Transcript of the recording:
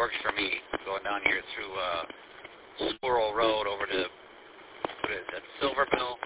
works for me, going down here through Squirrel Road over to, what is that, Silver Mill,